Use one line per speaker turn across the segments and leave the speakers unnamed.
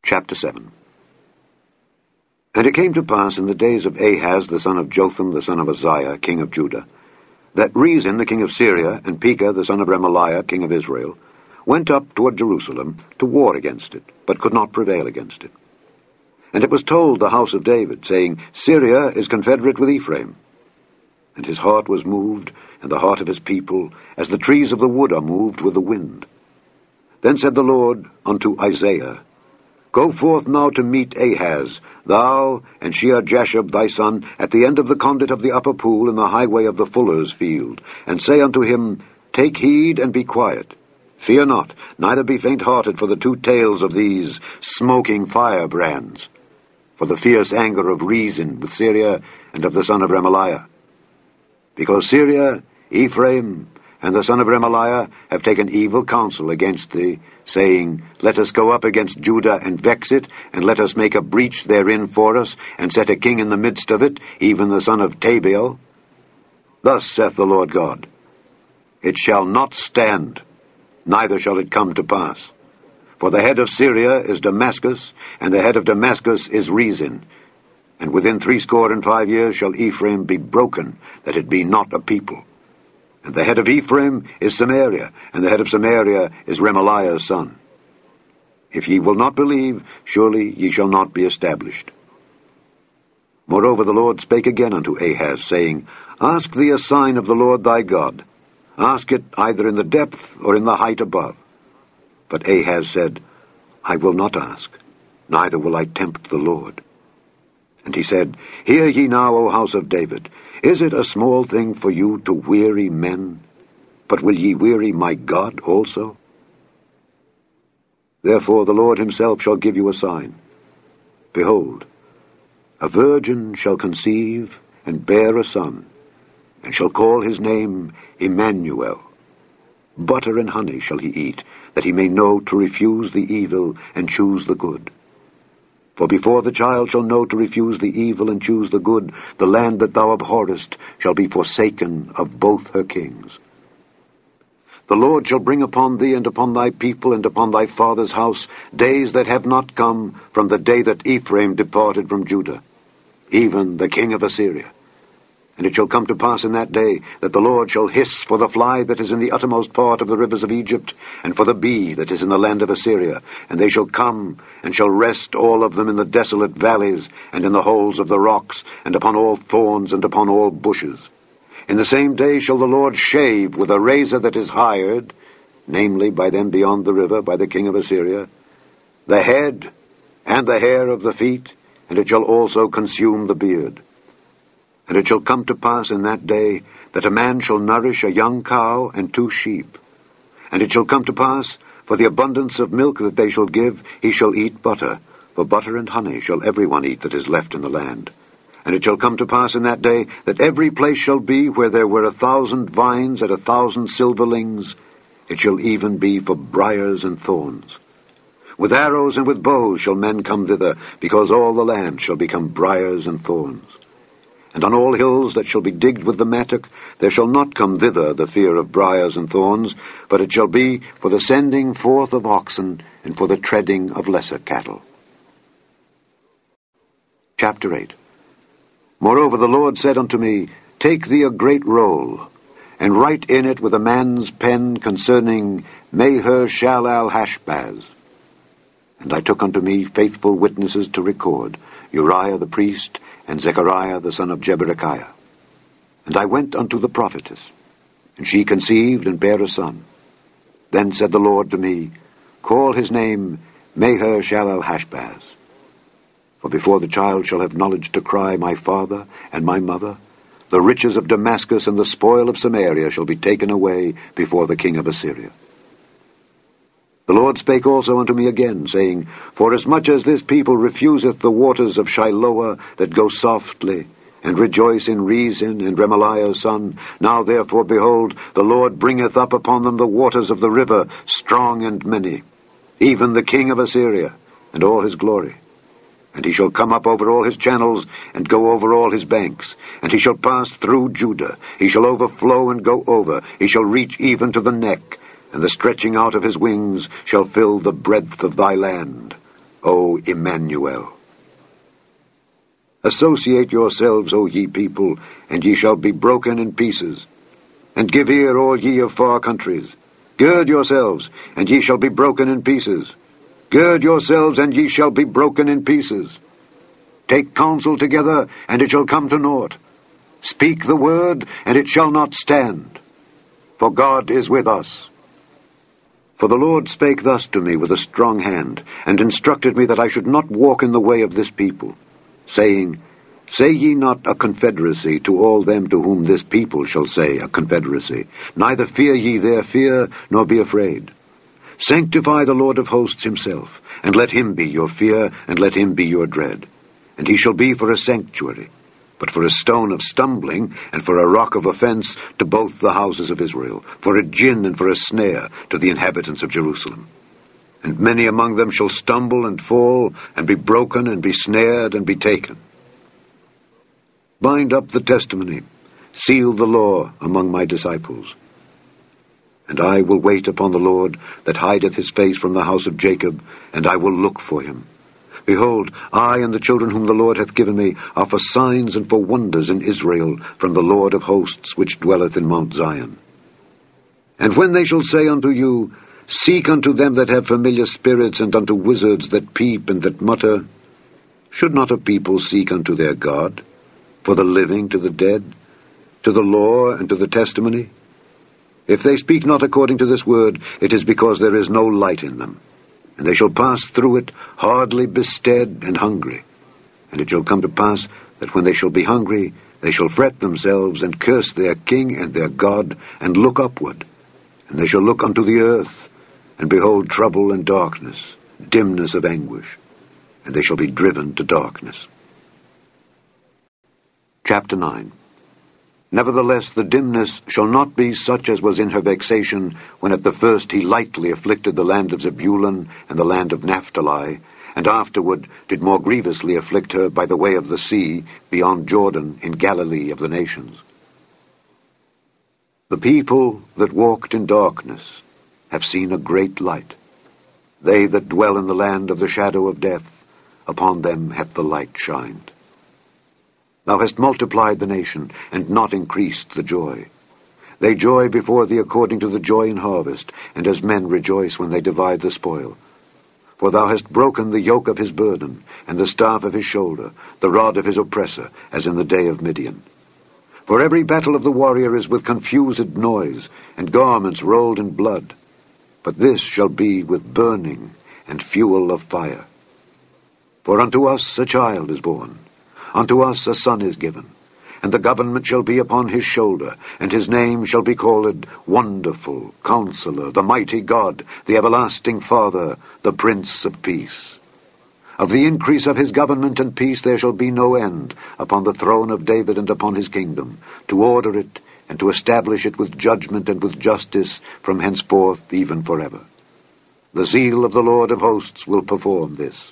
Chapter 7. And it came to pass in the days of Ahaz the son of Jotham the son of Uzziah, king of Judah, that Rezin the king of Syria and Pekah the son of Remaliah, king of Israel, went up toward Jerusalem to war against it, but could not prevail against it. And it was told the house of David, saying, Syria is confederate with Ephraim. And his heart was moved, and the heart of his people, as the trees of the wood are moved with the wind. Then said the Lord unto Isaiah, Go forth now to meet Ahaz, thou and Shear-Jashub thy son, at the end of the conduit of the upper pool in the highway of the fuller's field, and say unto him, Take heed and be quiet. Fear not, neither be faint-hearted for the two tails of these smoking firebrands, for the fierce anger of Rezin with Syria and of the son of Remaliah. Because Syria, Ephraim, and the son of Remaliah have taken evil counsel against thee, saying, Let us go up against Judah and vex it, and let us make a breach therein for us, and set a king in the midst of it, even the son of Tabiel. Thus saith the Lord God, It shall not stand, neither shall it come to pass. For the head of Syria is Damascus, and the head of Damascus is Rezin. And within 65 years shall Ephraim be broken, that it be not a people. And the head of Ephraim is Samaria, and the head of Samaria is Remaliah's son. If ye will not believe, surely ye shall not be established. Moreover the Lord spake again unto Ahaz, saying, Ask thee a sign of the Lord thy God. Ask it either in the depth or in the height above. But Ahaz said, I will not ask, neither will I tempt the Lord. And he said, Hear ye now, O house of David, is it a small thing for you to weary men? But will ye weary my God also? Therefore the Lord himself shall give you a sign. Behold, a virgin shall conceive and bear a son, and shall call his name Emmanuel. Butter and honey shall he eat, that he may know to refuse the evil and choose the good. For before the child shall know to refuse the evil and choose the good, the land that thou abhorrest shall be forsaken of both her kings. The Lord shall bring upon thee and upon thy people and upon thy father's house days that have not come from the day that Ephraim departed from Judah, even the king of Assyria. And it shall come to pass in that day that the Lord shall hiss for the fly that is in the uttermost part of the rivers of Egypt, and for the bee that is in the land of Assyria. And they shall come, and shall rest all of them in the desolate valleys, and in the holes of the rocks, and upon all thorns, and upon all bushes. In the same day shall the Lord shave with a razor that is hired, namely by them beyond the river, by the king of Assyria, the head and the hair of the feet, and it shall also consume the beard. And it shall come to pass in that day that a man shall nourish a young cow and 2 sheep. And it shall come to pass, for the abundance of milk that they shall give, he shall eat butter. For butter and honey shall every one eat that is left in the land. And it shall come to pass in that day that every place shall be where there were 1,000 vines and 1,000 silverlings. It shall even be for briars and thorns. With arrows and with bows shall men come thither, because all the land shall become briars and thorns. And on all hills that shall be digged with the mattock, there shall not come thither the fear of briars and thorns, but it shall be for the sending forth of oxen, and for the treading of lesser cattle. Chapter 8. Moreover the Lord said unto me, Take thee a great roll, and write in it with a man's pen concerning Maher-shalal-hash-baz. And I took unto me faithful witnesses to record, Uriah the priest, and Zechariah the son of Jeberechiah. And I went unto the prophetess, and she conceived and bare a son. Then said the Lord to me, Call his name Maher-shalal-hash-baz. For before the child shall have knowledge to cry, My father and my mother, the riches of Damascus and the spoil of Samaria shall be taken away before the king of Assyria. The Lord spake also unto me again, saying, Forasmuch as this people refuseth the waters of Shiloah that go softly, and rejoice in Rezin and Remaliah's son, now therefore, behold, the Lord bringeth up upon them the waters of the river, strong and many, even the king of Assyria, and all his glory. And he shall come up over all his channels, and go over all his banks. And he shall pass through Judah. He shall overflow and go over. He shall reach even to the neck. And the stretching out of his wings shall fill the breadth of thy land. O Emmanuel. Associate yourselves, O ye people, and ye shall be broken in pieces. And give ear, all ye of far countries. Gird yourselves, and ye shall be broken in pieces. Gird yourselves, and ye shall be broken in pieces. Take counsel together, and it shall come to naught. Speak the word, and it shall not stand. For God is with us. For the Lord spake thus to me with a strong hand, and instructed me that I should not walk in the way of this people, saying, Say ye not a confederacy to all them to whom this people shall say a confederacy. Neither fear ye their fear, nor be afraid. Sanctify the Lord of hosts himself, and let him be your fear, and let him be your dread. And he shall be for a sanctuary, but for a stone of stumbling, and for a rock of offense to both the houses of Israel, for a gin and for a snare to the inhabitants of Jerusalem. And many among them shall stumble and fall, and be broken, and be snared, and be taken. Bind up the testimony, seal the law among my disciples. And I will wait upon the Lord that hideth his face from the house of Jacob, and I will look for him. Behold, I and the children whom the Lord hath given me are for signs and for wonders in Israel from the Lord of hosts which dwelleth in Mount Zion. And when they shall say unto you, Seek unto them that have familiar spirits, and unto wizards that peep and that mutter, should not a people seek unto their God, for the living to the dead, to the law and to the testimony? If they speak not according to this word, it is because there is no light in them. And they shall pass through it hardly bestead and hungry. And it shall come to pass that when they shall be hungry, they shall fret themselves, and curse their king and their God, and look upward. And they shall look unto the earth, and behold trouble and darkness, dimness of anguish, and they shall be driven to darkness. Chapter 9. Nevertheless, the dimness shall not be such as was in her vexation, when at the first he lightly afflicted the land of Zebulun and the land of Naphtali, and afterward did more grievously afflict her by the way of the sea, beyond Jordan, in Galilee of the nations. The people that walked in darkness have seen a great light. They that dwell in the land of the shadow of death, upon them hath the light shined. Thou hast multiplied the nation, and not increased the joy. They joy before thee according to the joy in harvest, and as men rejoice when they divide the spoil. For thou hast broken the yoke of his burden, and the staff of his shoulder, the rod of his oppressor, as in the day of Midian. For every battle of the warrior is with confused noise, and garments rolled in blood. But this shall be with burning and fuel of fire. For unto us a child is born, unto us a son is given, and the government shall be upon his shoulder, and his name shall be called Wonderful, Counselor, the Mighty God, the Everlasting Father, the Prince of Peace. Of the increase of his government and peace there shall be no end upon the throne of David and upon his kingdom, to order it and to establish it with judgment and with justice from henceforth even forever. The zeal of the Lord of hosts will perform this.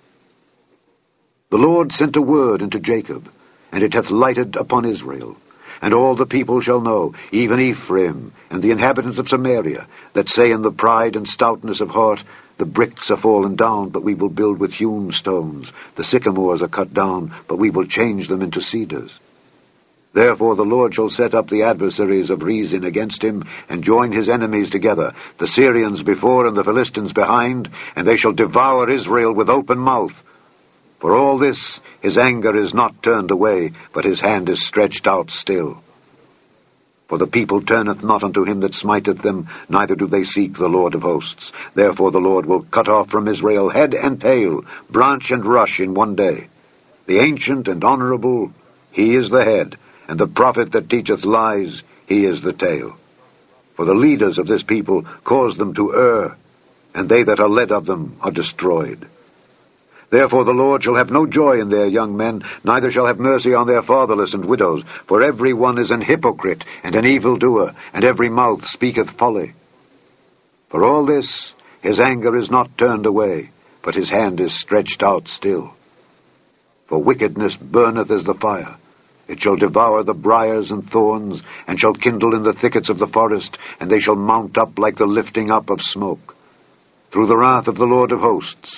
The Lord sent a word into Jacob, and it hath lighted upon Israel. And all the people shall know, even Ephraim, and the inhabitants of Samaria, that say in the pride and stoutness of heart, The bricks are fallen down, but we will build with hewn stones. The sycamores are cut down, but we will change them into cedars. Therefore the Lord shall set up the adversaries of Rezin against him, and join his enemies together, the Syrians before and the Philistines behind, and they shall devour Israel with open mouth. For all this his anger is not turned away, but his hand is stretched out still. For the people turneth not unto him that smiteth them, neither do they seek the Lord of hosts. Therefore the Lord will cut off from Israel head and tail, branch and rush in one day. The ancient and honorable, he is the head, and the prophet that teacheth lies, he is the tail. For the leaders of this people cause them to err, and they that are led of them are destroyed. Therefore the Lord shall have no joy in their young men, neither shall have mercy on their fatherless and widows. For every one is an hypocrite and an evildoer, and every mouth speaketh folly. For all this his anger is not turned away, but his hand is stretched out still. For wickedness burneth as the fire. It shall devour the briars and thorns, and shall kindle in the thickets of the forest, and they shall mount up like the lifting up of smoke. Through the wrath of the Lord of hosts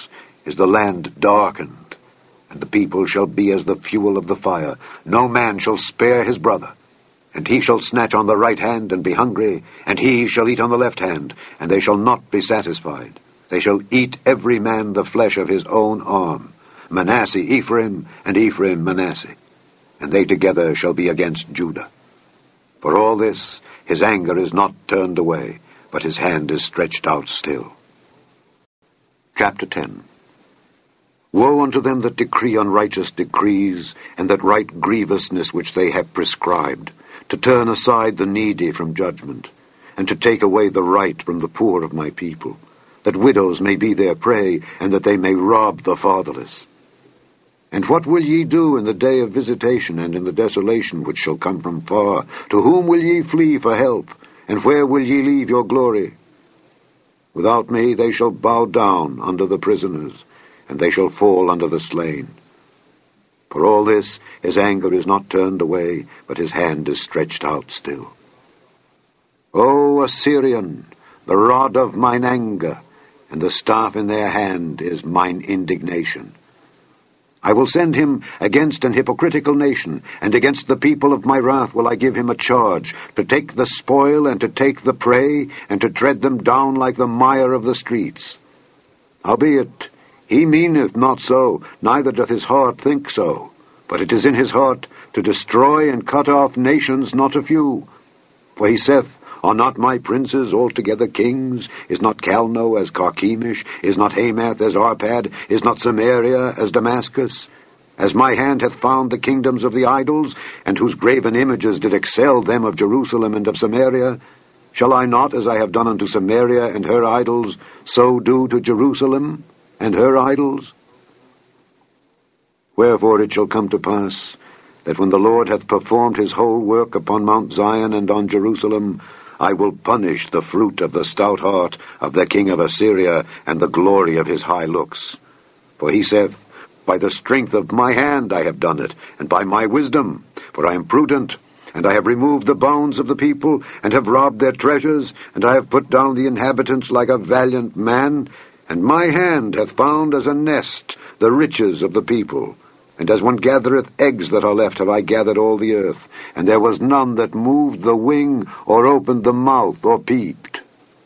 is the land darkened, and the people shall be as the fuel of the fire. No man shall spare his brother. And he shall snatch on the right hand and be hungry, and he shall eat on the left hand, and they shall not be satisfied. They shall eat every man the flesh of his own arm, Manasseh Ephraim, and Ephraim Manasseh, and they together shall be against Judah. For all this his anger is not turned away, but his hand is stretched out still. Chapter 10. Woe unto them that decree unrighteous decrees, and that write grievousness which they have prescribed, to turn aside the needy from judgment, and to take away the right from the poor of my people, that widows may be their prey, and that they may rob the fatherless. And what will ye do in the day of visitation, and in the desolation which shall come from far? To whom will ye flee for help, and where will ye leave your glory? Without me they shall bow down under the prisoners, and they shall fall under the slain. For all this his anger is not turned away, but his hand is stretched out still. O Assyrian, the rod of mine anger, and the staff in their hand is mine indignation. I will send him against an hypocritical nation, and against the people of my wrath will I give him a charge, to take the spoil and to take the prey, and to tread them down like the mire of the streets. Howbeit, he meaneth not so, neither doth his heart think so, but it is in his heart to destroy and cut off nations not a few. For he saith, Are not my princes altogether kings? Is not Calno as Carchemish? Is not Hamath as Arpad? Is not Samaria as Damascus? As my hand hath found the kingdoms of the idols, and whose graven images did excel them of Jerusalem and of Samaria, shall I not, as I have done unto Samaria and her idols, so do to Jerusalem and her idols? Wherefore it shall come to pass, that when the Lord hath performed his whole work upon Mount Zion and on Jerusalem, I will punish the fruit of the stout heart of the king of Assyria, and the glory of his high looks. For he saith, By the strength of my hand I have done it, and by my wisdom, for I am prudent, and I have removed the bounds of the people, and have robbed their treasures, and I have put down the inhabitants like a valiant man, and my hand hath found as a nest the riches of the people. And as one gathereth eggs that are left have I gathered all the earth, and there was none that moved the wing, or opened the mouth, or peeped.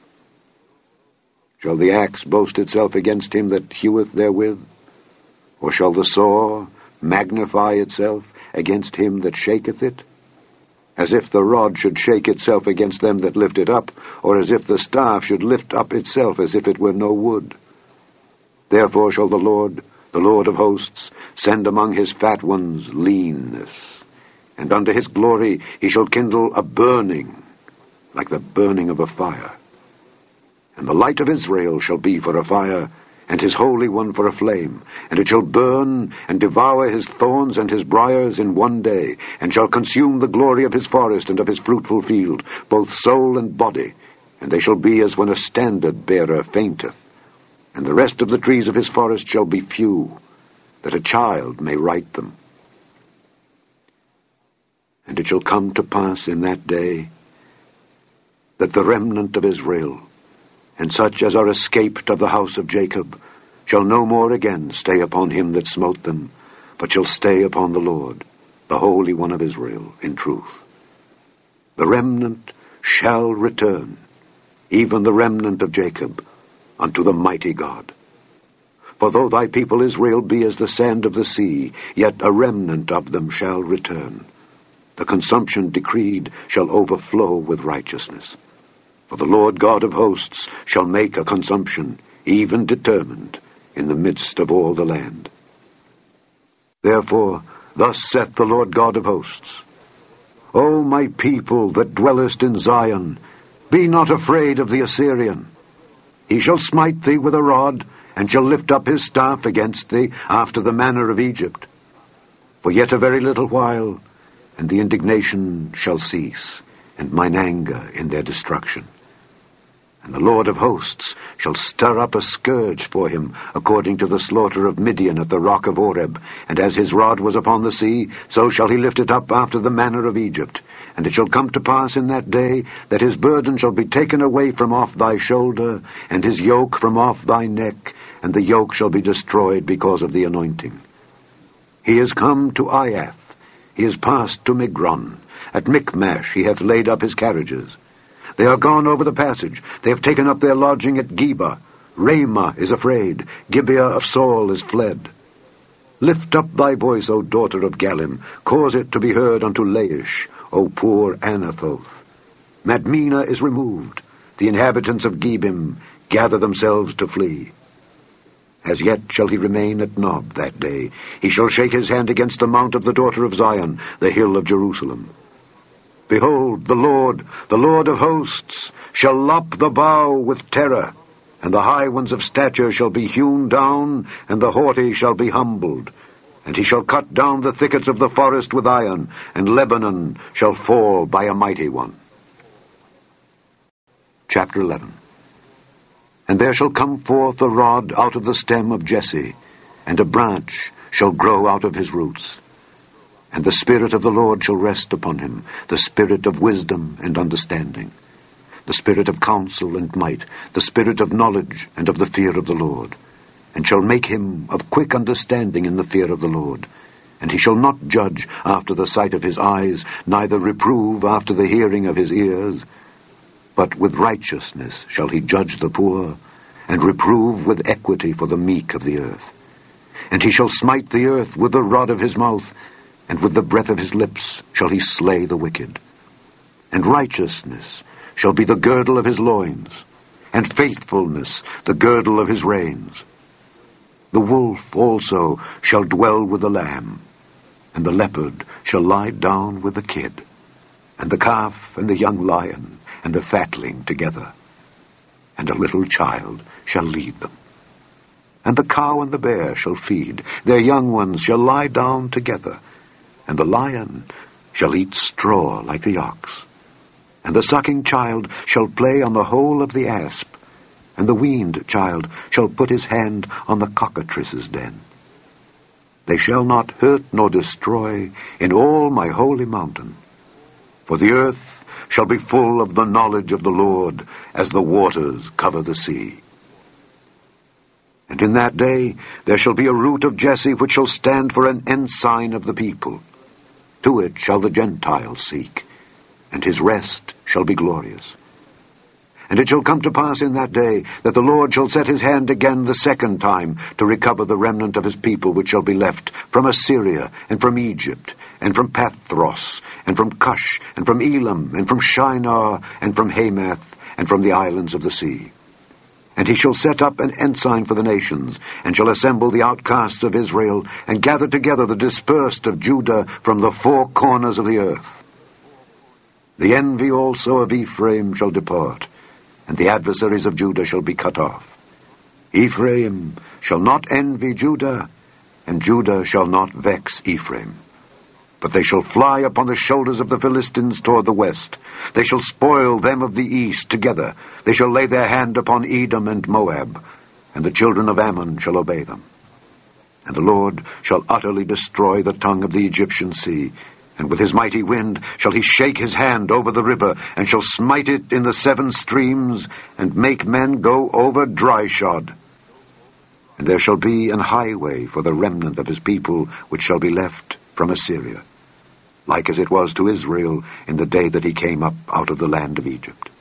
Shall the axe boast itself against him that heweth therewith? Or shall the saw magnify itself against him that shaketh it? As if the rod should shake itself against them that lift it up, or as if the staff should lift up itself as if it were no wood. Therefore shall the Lord of hosts, send among his fat ones leanness, and unto his glory he shall kindle a burning, like the burning of a fire. And the light of Israel shall be for a fire, and his Holy One for a flame, and it shall burn and devour his thorns and his briars in one day, and shall consume the glory of his forest and of his fruitful field, both soul and body, and they shall be as when a standard-bearer fainteth. And the rest of the trees of his forest shall be few, that a child may write them. And it shall come to pass in that day that the remnant of Israel, and such as are escaped of the house of Jacob, shall no more again stay upon him that smote them, but shall stay upon the Lord, the Holy One of Israel, in truth. The remnant shall return, even the remnant of Jacob, unto the mighty God. For though thy people Israel be as the sand of the sea, yet a remnant of them shall return. The consumption decreed shall overflow with righteousness. For the Lord God of hosts shall make a consumption, even determined, in the midst of all the land. Therefore, thus saith the Lord God of hosts, O my people that dwellest in Zion, be not afraid of the Assyrian. He shall smite thee with a rod, and shall lift up his staff against thee, after the manner of Egypt. For yet a very little while, and the indignation shall cease, and mine anger in their destruction. And the Lord of hosts shall stir up a scourge for him, according to the slaughter of Midian at the rock of Oreb. And as his rod was upon the sea, so shall he lift it up after the manner of Egypt. And it shall come to pass in that day, that his burden shall be taken away from off thy shoulder, and his yoke from off thy neck, and the yoke shall be destroyed because of the anointing. He is come to Aiath, he is passed to Migron. At Michmash he hath laid up his carriages. They are gone over the passage, they have taken up their lodging at Geba. Ramah is afraid, Gibeah of Saul is fled. Lift up thy voice, O daughter of Gallim, cause it to be heard unto Laish, O poor Anathoth. Madmenah is removed, the inhabitants of Gebim gather themselves to flee. As yet shall he remain at Nob that day. He shall shake his hand against the mount of the daughter of Zion, the hill of Jerusalem. Behold, the Lord of hosts, shall lop the bough with terror, and the high ones of stature shall be hewn down, and the haughty shall be humbled. And he shall cut down the thickets of the forest with iron, and Lebanon shall fall by a mighty one. Chapter 11. And there shall come forth a rod out of the stem of Jesse, and a branch shall grow out of his roots. And the Spirit of the Lord shall rest upon him, the Spirit of wisdom and understanding, the Spirit of counsel and might, the Spirit of knowledge and of the fear of the Lord, and shall make him of quick understanding in the fear of the Lord. And he shall not judge after the sight of his eyes, neither reprove after the hearing of his ears, but with righteousness shall he judge the poor, and reprove with equity for the meek of the earth. And he shall smite the earth with the rod of his mouth, and with the breath of his lips shall he slay the wicked. And righteousness shall be the girdle of his loins, and faithfulness the girdle of his reins. The wolf also shall dwell with the lamb, and the leopard shall lie down with the kid, and the calf and the young lion and the fatling together, and a little child shall lead them. And the cow and the bear shall feed, their young ones shall lie down together, and the lion shall eat straw like the ox. And the sucking child shall play on the hole of the asp, and the weaned child shall put his hand on the cockatrice's den. They shall not hurt nor destroy in all my holy mountain, for the earth shall be full of the knowledge of the Lord, as the waters cover the sea. And in that day there shall be a root of Jesse, which shall stand for an ensign of the people. To it shall the Gentiles seek, and his rest shall be glorious. And it shall come to pass in that day that the Lord shall set his hand again the second time to recover the remnant of his people which shall be left from Assyria, and from Egypt, and from Pathros, and from Cush, and from Elam, and from Shinar, and from Hamath, and from the islands of the sea. And he shall set up an ensign for the nations, and shall assemble the outcasts of Israel, and gather together the dispersed of Judah from the four corners of the earth. The envy also of Ephraim shall depart, and the adversaries of Judah shall be cut off. Ephraim shall not envy Judah, and Judah shall not vex Ephraim. But they shall fly upon the shoulders of the Philistines toward the west. They shall spoil them of the east together. They shall lay their hand upon Edom and Moab, and the children of Ammon shall obey them. And the Lord shall utterly destroy the tongue of the Egyptian sea, and with his mighty wind shall he shake his hand over the river, and shall smite it in the 7 streams, and make men go over dryshod. And there shall be an highway for the remnant of his people which shall be left from Assyria, like as it was to Israel in the day that he came up out of the land of Egypt.